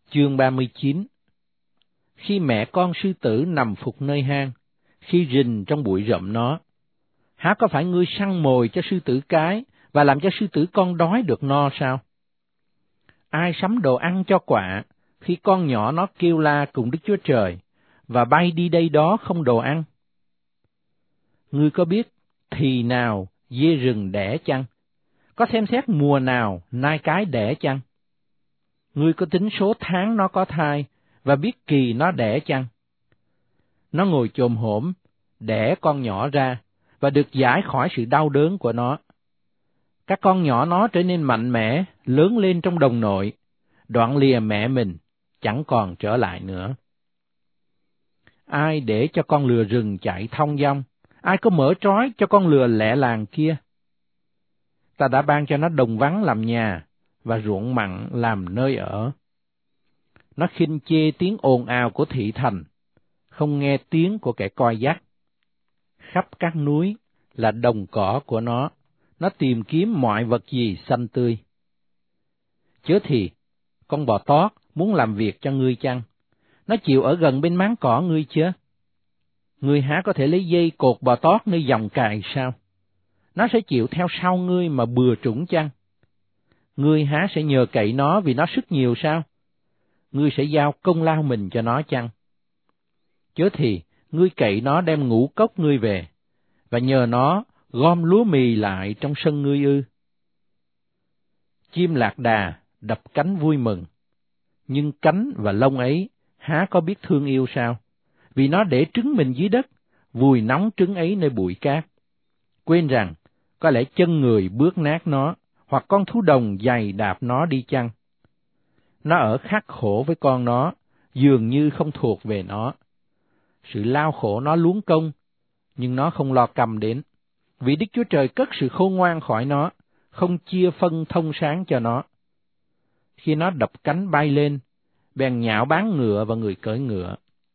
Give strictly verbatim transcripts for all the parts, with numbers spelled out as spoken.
Chương ba mươi chín. Khi mẹ con sư tử nằm phục nơi hang, khi rình trong bụi rậm nó, há có phải ngươi săn mồi cho sư tử cái và làm cho sư tử con đói được no sao? Ai sắm đồ ăn cho quạ khi con nhỏ nó kêu la cùng Đức Chúa Trời và bay đi đây đó không đồ ăn? Ngươi có biết thì nào dê rừng đẻ chăng? Có xem xét mùa nào nai cái đẻ chăng? Ngươi có tính số tháng nó có thai và biết kỳ nó đẻ chăng? Nó ngồi chồm hổm, đẻ con nhỏ ra và được giải khỏi sự đau đớn của nó. Các con nhỏ nó trở nên mạnh mẽ, lớn lên trong đồng nội, đoạn lìa mẹ mình, chẳng còn trở lại nữa. Ai để cho con lừa rừng chạy thong dong? Ai có mở trói cho con lừa lẹ làng kia? Ta đã ban cho nó đồng vắng làm nhà và ruộng mặn làm nơi ở. Nó khinh chê tiếng ồn ào của thị thành, không nghe tiếng của kẻ coi dắt. Khắp các núi là đồng cỏ của nó, nó tìm kiếm mọi vật gì xanh tươi. Chớ thì, con bò tót muốn làm việc cho ngươi chăng? Nó chịu ở gần bên máng cỏ ngươi chớ? Ngươi há có thể lấy dây cột bò tót nơi dòng cài sao? Nó sẽ chịu theo sau ngươi mà bừa trũng chăng? Ngươi há sẽ nhờ cậy nó vì nó sức nhiều sao? Ngươi sẽ giao công lao mình cho nó chăng? Chớ thì, ngươi cậy nó đem ngũ cốc ngươi về, và nhờ nó gom lúa mì lại trong sân ngươi ư? Chim lạc đà đập cánh vui mừng, nhưng cánh và lông ấy há có biết thương yêu sao? Vì nó để trứng mình dưới đất, vùi nóng trứng ấy nơi bụi cát, quên rằng có lẽ chân người bước nát nó, hoặc con thú đồng giày đạp nó đi chăng. Nó ở khắc khổ với con nó, dường như không thuộc về nó. Sự lao khổ nó luống công, nhưng nó không lo cầm đến, vì Đức Chúa Trời cất sự khôn ngoan khỏi nó, không chia phân thông sáng cho nó. Khi nó đập cánh bay lên, bèn nhạo báng ngựa và người cưỡi ngựa.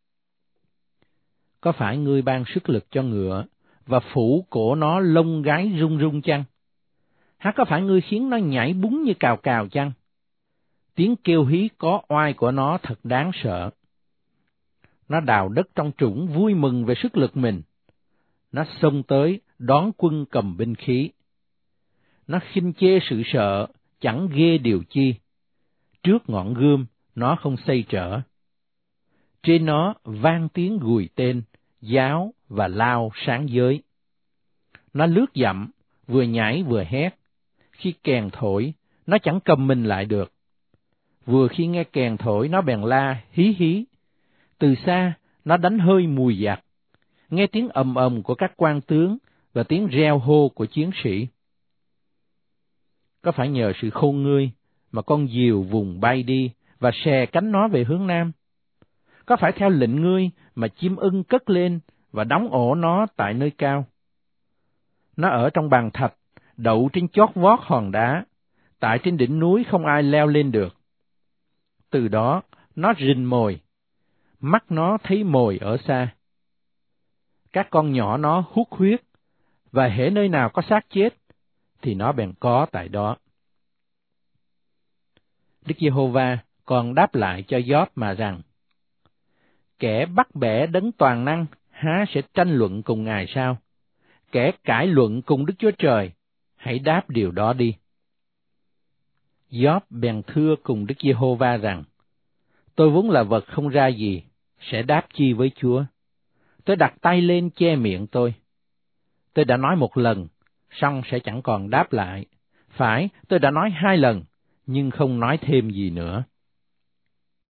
Có phải ngươi ban sức lực cho ngựa và phủ cổ nó lông gái rung rung chăng? Há có phải ngươi khiến nó nhảy búng như cào cào chăng? Tiếng kêu hí có oai của nó thật đáng sợ. Nó đào đất trong trũng vui mừng về sức lực mình. Nó xông tới đón quân cầm binh khí. Nó khinh chê sự sợ, chẳng ghê điều chi. Trước ngọn gươm, nó không xây trở. Trên nó vang tiếng gùi tên, giáo và lao sáng giới. Nó lướt dặm, vừa nhảy vừa hét. Khi kèn thổi, nó chẳng cầm mình lại được. Vừa khi nghe kèn thổi, nó bèn la hí hí. Từ xa, nó đánh hơi mùi giặc. Nghe tiếng ầm ầm của các quan tướng và tiếng reo hô của chiến sĩ. Có phải nhờ sự khôn ngươi mà con diều vùng bay đi và xè cánh nó về hướng nam? Có phải theo lệnh ngươi mà chim ưng cất lên và đóng ổ nó tại nơi cao? Nó ở trong bàn thạch, đậu trên chót vót hòn đá, tại trên đỉnh núi không ai leo lên được. Từ đó, nó rình mồi, mắt nó thấy mồi ở xa. Các con nhỏ nó hút huyết, và hễ nơi nào có xác chết, thì nó bèn có tại đó. Đức Giê-hô-va còn đáp lại cho Gióp mà rằng, kẻ bắt bẻ đấng toàn năng há sẽ tranh luận cùng Ngài sao? Kẻ cãi luận cùng Đức Chúa Trời, hãy đáp điều đó đi. Gióp bèn thưa cùng Đức Giê-hô-va rằng, tôi vốn là vật không ra gì, sẽ đáp chi với Chúa? Tôi đặt tay lên che miệng tôi. Tôi đã nói một lần, xong sẽ chẳng còn đáp lại. Phải, tôi đã nói hai lần, nhưng không nói thêm gì nữa.